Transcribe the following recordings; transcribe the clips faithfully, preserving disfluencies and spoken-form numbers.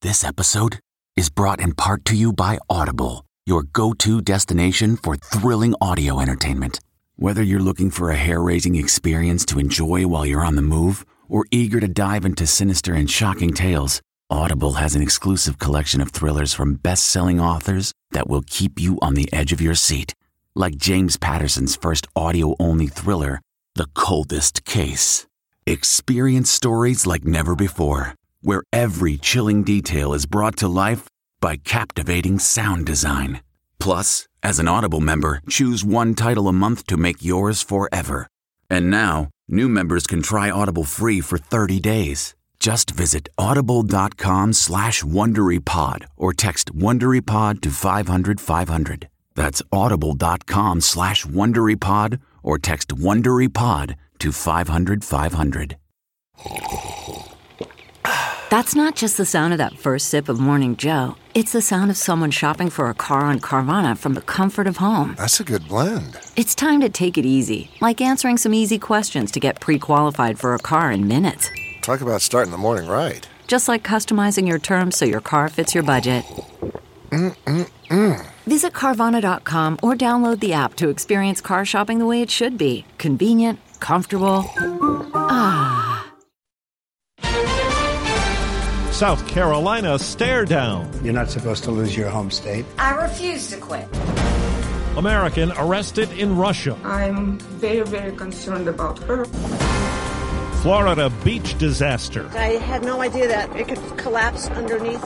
This episode is brought in part to you by Audible, your go-to destination for thrilling audio entertainment. Whether you're looking for a hair-raising experience to enjoy while you're on the move or eager to dive into sinister and shocking tales, Audible has an exclusive collection of thrillers from best-selling authors that will keep you on the edge of your seat. Like James Patterson's first audio-only thriller, The Coldest Case. Experience stories like never before, where every chilling detail is brought to life by captivating sound design. Plus, as an Audible member, choose one title a month to make yours forever. And now, new members can try Audible free for thirty days. Just visit audible.com slash WonderyPod or text WonderyPod to five hundred five hundred. That's audible.com slash WonderyPod or text WonderyPod to five hundred five hundred. That's not just the sound of that first sip of Morning Joe. It's the sound of someone shopping for a car on Carvana from the comfort of home. That's a good blend. It's time to take it easy, like answering some easy questions to get pre-qualified for a car in minutes. Talk about starting the morning right. Just like customizing your terms so your car fits your budget. Mm-mm-mm. Visit Carvana dot com or download the app to experience car shopping the way it should be. Convenient, comfortable. Ah. South Carolina stare down. You're not supposed to lose your home state. I refuse to quit. American arrested in Russia. I'm very, very concerned about her. Florida beach disaster. I had no idea that it could collapse underneath.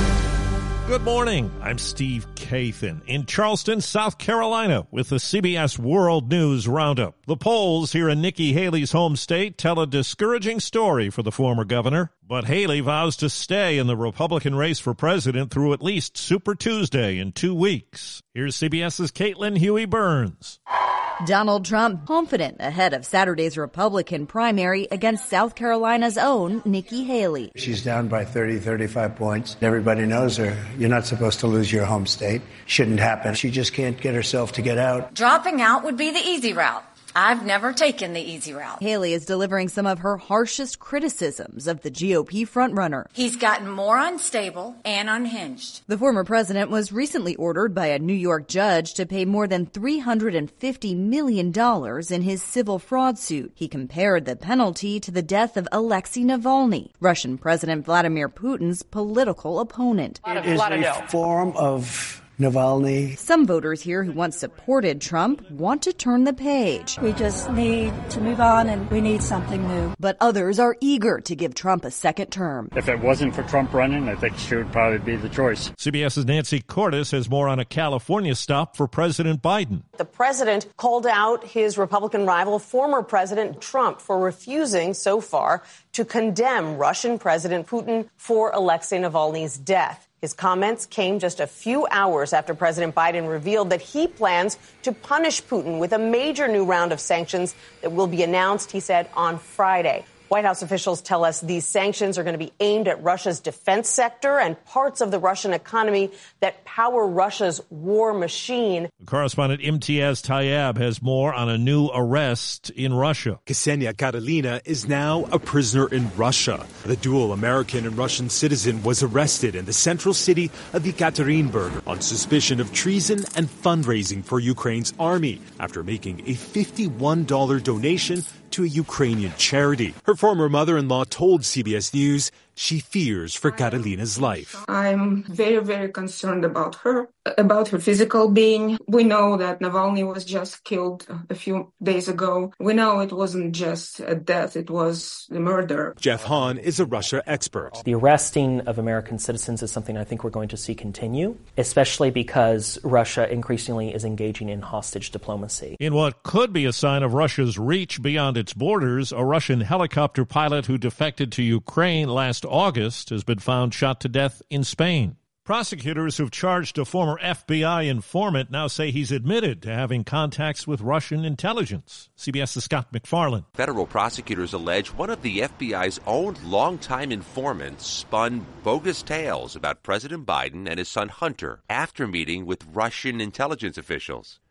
Good morning. I'm Steve Kathan in Charleston, South Carolina with the C B S World News Roundup. The polls here in Nikki Haley's home state tell a discouraging story for the former governor, but Haley vows to stay in the Republican race for president through at least Super Tuesday in two weeks. Here's CBS's Caitlin Huey-Burns. Donald Trump confident ahead of Saturday's Republican primary against South Carolina's own Nikki Haley. She's down by thirty, thirty-five points. Everybody knows her. You're not supposed to lose your home state. Shouldn't happen. She just can't get herself to get out. Dropping out would be the easy route. I've never taken the easy route. Haley is delivering some of her harshest criticisms of the G O P frontrunner. He's gotten more unstable and unhinged. The former president was recently ordered by a New York judge to pay more than three hundred fifty million dollars in his civil fraud suit. He compared the penalty to the death of Alexei Navalny, Russian President Vladimir Putin's political opponent. It is a form of Navalny. Some voters here who once supported Trump want to turn the page. We just need to move on and we need something new. But others are eager to give Trump a second term. If it wasn't for Trump running, I think she would probably be the choice. CBS's Nancy Cordes has more on a California stop for President Biden. The president called out his Republican rival, former President Trump, for refusing so far to condemn Russian President Putin for Alexei Navalny's death. His comments came just a few hours after President Biden revealed that he plans to punish Putin with a major new round of sanctions that will be announced, he said, on Friday. White House officials tell us these sanctions are going to be aimed at Russia's defense sector and parts of the Russian economy that power Russia's war machine. Correspondent Imtiaz Tayyab has more on a new arrest in Russia. Ksenia Karelina is now a prisoner in Russia. The dual American and Russian citizen was arrested in the central city of Yekaterinburg on suspicion of treason and fundraising for Ukraine's army after making a fifty-one dollars donation to a Ukrainian charity. Her former mother-in-law told C B S News she fears for Karelina's life. I'm very, very concerned about her, about her physical being. We know that Navalny was just killed a few days ago. We know it wasn't just a death, it was a murder. Jeff Hahn is a Russia expert. The arresting of American citizens is something I think we're going to see continue, especially because Russia increasingly is engaging in hostage diplomacy. In what could be a sign of Russia's reach beyond its borders, a Russian helicopter pilot who defected to Ukraine last August has been found shot to death in Spain. Prosecutors who've charged a former F B I informant now say he's admitted to having contacts with Russian intelligence. CBS's Scott McFarland. Federal prosecutors allege one of the F B I's own longtime informants spun bogus tales about President Biden and his son Hunter after meeting with Russian intelligence officials.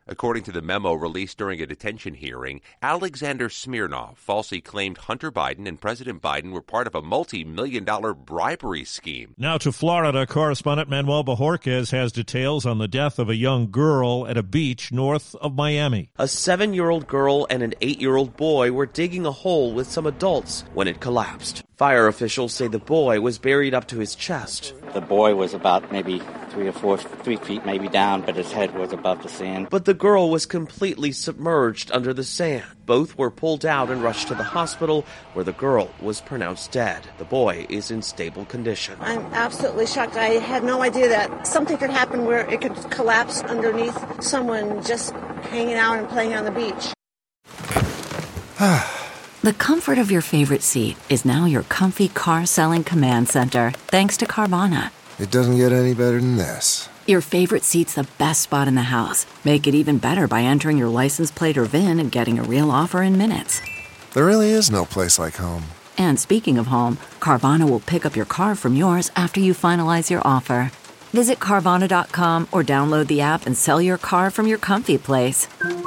According to the memo released during a detention hearing, Alexander Smirnov falsely claimed Hunter Biden and President Biden were part of a multi-million dollar bribery scheme. Now to Florida, correspondent Manuel Bajorquez has details on the death of a young girl at a beach north of Miami. A seven-year-old girl and an eight-year-old boy were digging a hole with some adults when it collapsed. Fire officials say the boy was buried up to his chest. The boy was about maybe three or four, three feet maybe down, but his head was above the sand. But the girl was completely submerged under the sand. Both were pulled out and rushed to the hospital, where the girl was pronounced dead. The boy is in stable condition. I'm absolutely shocked. I had no idea that something could happen where it could collapse underneath someone just hanging out and playing on the beach. The comfort of your favorite seat is now your comfy car-selling command center, thanks to Carvana. It doesn't get any better than this. Your favorite seat's the best spot in the house. Make it even better by entering your license plate or V I N and getting a real offer in minutes. There really is no place like home. And speaking of home, Carvana will pick up your car from yours after you finalize your offer. Visit Carvana dot com or download the app and sell your car from your comfy place.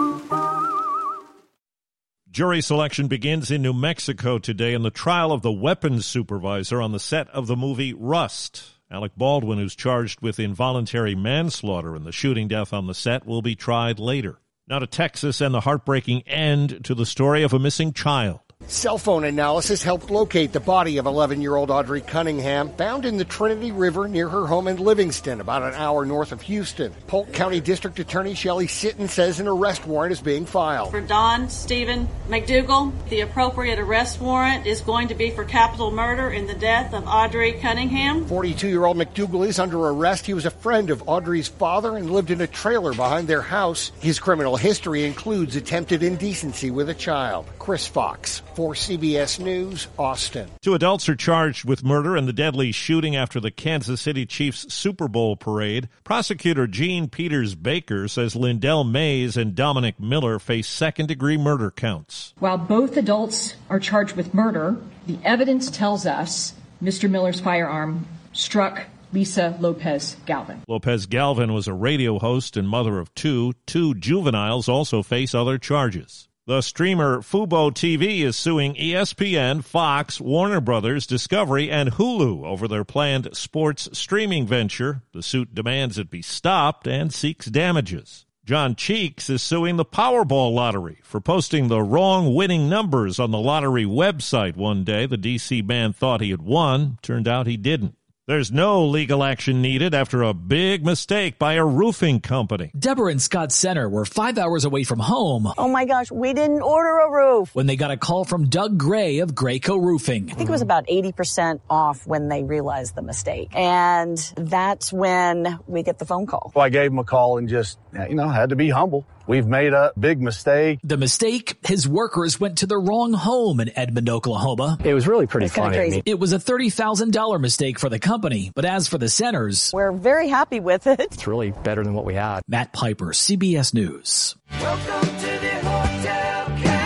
Jury selection begins in New Mexico today in the trial of the weapons supervisor on the set of the movie Rust. Alec Baldwin, who's charged with involuntary manslaughter in the shooting death on the set, will be tried later. Now to Texas and the heartbreaking end to the story of a missing child. Cell phone analysis helped locate the body of eleven-year-old Audrey Cunningham, found in the Trinity River near her home in Livingston, about an hour north of Houston. Polk County District Attorney Shelley Sitton says an arrest warrant is being filed. For Don Stephen McDougal, the appropriate arrest warrant is going to be for capital murder in the death of Audrey Cunningham. forty-two-year-old McDougal is under arrest. He was a friend of Audrey's father and lived in a trailer behind their house. His criminal history includes attempted indecency with a child. Chris Fox, for C B S News, Austin. Two adults are charged with murder in the deadly shooting after the Kansas City Chiefs Super Bowl parade. Prosecutor Gene Peters Baker says Lindell Mays and Dominic Miller face second-degree murder counts. While both adults are charged with murder, the evidence tells us Mister Miller's firearm struck Lisa Lopez Galvin. Lopez Galvin was a radio host and mother of two. Two juveniles also face other charges. The streamer Fubo T V is suing E S P N, Fox, Warner Brothers, Discovery, and Hulu over their planned sports streaming venture. The suit demands it be stopped and seeks damages. John Cheeks is suing the Powerball lottery for posting the wrong winning numbers on the lottery website one day. The D C man thought he had won. Turned out he didn't. There's no legal action needed after a big mistake by a roofing company. Deborah and Scott Center were five hours away from home. Oh my gosh, we didn't order a roof. When they got a call from Doug Gray of Grayco Roofing. I think it was about eighty percent off when they realized the mistake. And that's when we get the phone call. Well, I gave him a call and just, you know, had to be humble. We've made a big mistake. The mistake? His workers went to the wrong home in Edmond, Oklahoma. It was really pretty It's kinda funny. crazy. I mean, It was a thirty thousand dollars mistake for the company, but as for the centers, We're very happy with it. it's really better than what we had. Matt Piper, C B S News. Welcome to the Hotel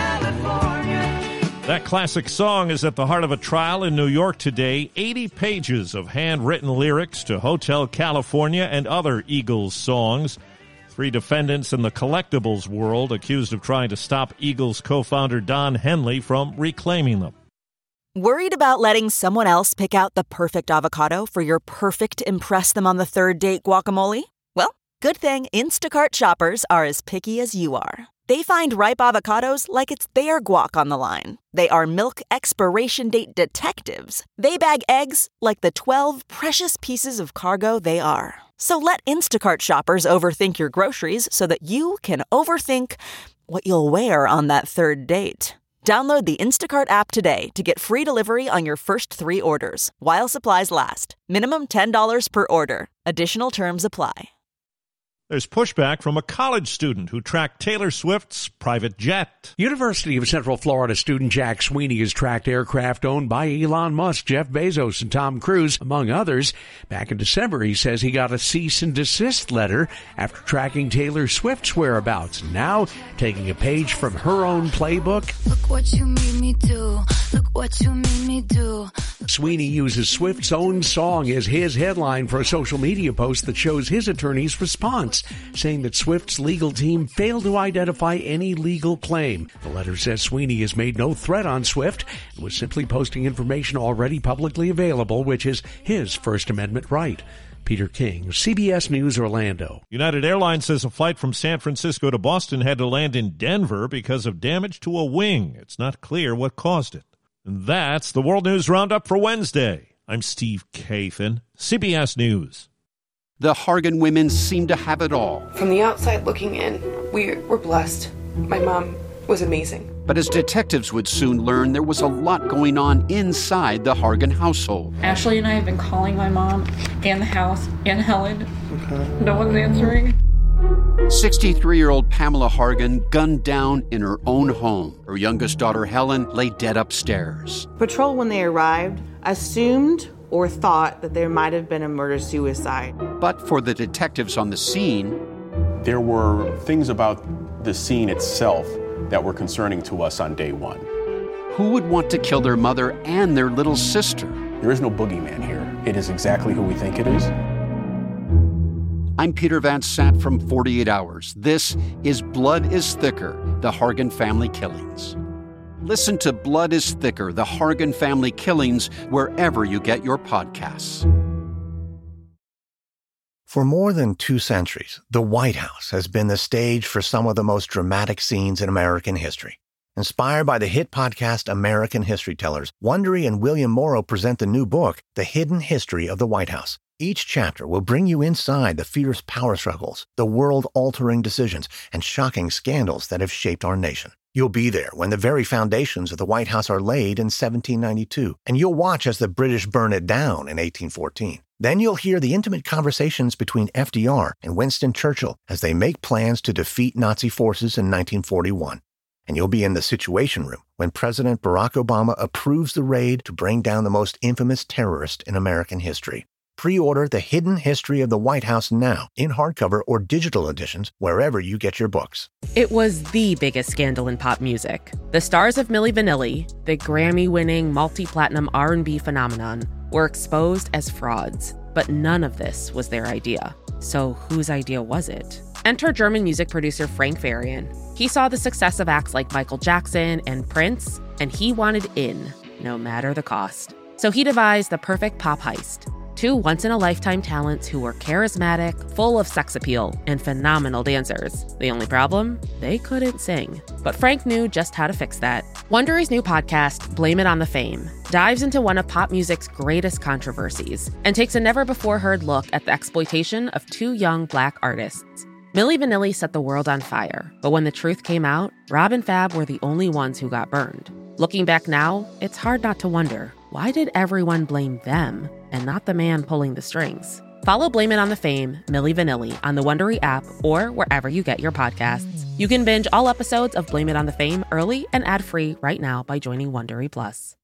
California. That classic song is at the heart of a trial in New York today. eighty pages of handwritten lyrics to Hotel California and other Eagles songs. Three defendants in the collectibles world accused of trying to stop Eagles co-founder Don Henley from reclaiming them. Worried about letting someone else pick out the perfect avocado for your perfect impress them on the third date guacamole? Well, good thing Instacart shoppers are as picky as you are. They find ripe avocados like it's their guac on the line. They are milk expiration date detectives. They bag eggs like the twelve precious pieces of cargo they are. So let Instacart shoppers overthink your groceries so that you can overthink what you'll wear on that third date. Download the Instacart app today to get free delivery on your first three orders, while supplies last. Minimum ten dollars per order. Additional terms apply. There's pushback from a college student who tracked Taylor Swift's private jet. University of Central Florida student Jack Sweeney has tracked aircraft owned by Elon Musk, Jeff Bezos, and Tom Cruise, among others. Back in December, he says he got a cease and desist letter after tracking Taylor Swift's whereabouts. Now, taking a page from her own playbook. Look what you made me do. Look what you made me do. Sweeney uses Swift's own song as his headline for a social media post that shows his attorney's response, saying that Swift's legal team failed to identify any legal claim. The letter says Sweeney has made no threat on Swift and was simply posting information already publicly available, which is his First Amendment right. Peter King, C B S News, Orlando. United Airlines says a flight from San Francisco to Boston had to land in Denver because of damage to a wing. It's not clear what caused it. And that's the World News Roundup for Wednesday. I'm Steve Kathan, C B S News. The Hargan women seem to have it all. From the outside looking in, we were blessed. My mom was amazing. But as detectives would soon learn, there was a lot going on inside the Hargan household. Ashley and I have been calling my mom and the house and Helen. Okay. No one's answering. sixty-three-year-old Pamela Hargan gunned down in her own home. Her youngest daughter, Helen, lay dead upstairs. Patrol, when they arrived, assumed or thought that there might have been a murder-suicide. But for the detectives on the scene, there were things about the scene itself that were concerning to us on day one. Who would want to kill their mother and their little sister? There is no boogeyman here. It is exactly who we think it is. I'm Peter Van Sant from forty-eight hours. This is Blood is Thicker, the Hargan family killings. Listen to Blood is Thicker, the Hargan family killings, wherever you get your podcasts. For more than two centuries, the White House has been the stage for some of the most dramatic scenes in American history. Inspired by the hit podcast American History Tellers, Wondery and William Morrow present the new book, The Hidden History of the White House. Each chapter will bring you inside the fierce power struggles, the world-altering decisions, and shocking scandals that have shaped our nation. You'll be there when the very foundations of the White House are laid in seventeen ninety-two, and you'll watch as the British burn it down in eighteen fourteen. Then you'll hear the intimate conversations between F D R and Winston Churchill as they make plans to defeat Nazi forces in nineteen forty-one. And you'll be in the Situation Room when President Barack Obama approves the raid to bring down the most infamous terrorist in American history. Pre-order The Hidden History of the White House now in hardcover or digital editions wherever you get your books. It was the biggest scandal in pop music. The stars of Milli Vanilli, the Grammy-winning multi-platinum R and B phenomenon, were exposed as frauds. But none of this was their idea. So whose idea was it? Enter German music producer Frank Farian. He saw the success of acts like Michael Jackson and Prince, and he wanted in, no matter the cost. So he devised the perfect pop heist. Two once-in-a-lifetime talents who were charismatic, full of sex appeal, and phenomenal dancers. The only problem? They couldn't sing. But Frank knew just how to fix that. Wondery's new podcast, Blame It on the Fame, dives into one of pop music's greatest controversies and takes a never-before-heard look at the exploitation of two young Black artists. Milli Vanilli set the world on fire, but when the truth came out, Rob and Fab were the only ones who got burned. Looking back now, it's hard not to wonder, why did everyone blame them and not the man pulling the strings? Follow Blame It on the Fame, Milli Vanilli on the Wondery app or wherever you get your podcasts. You can binge all episodes of Blame It on the Fame early and ad-free right now by joining Wondery Plus.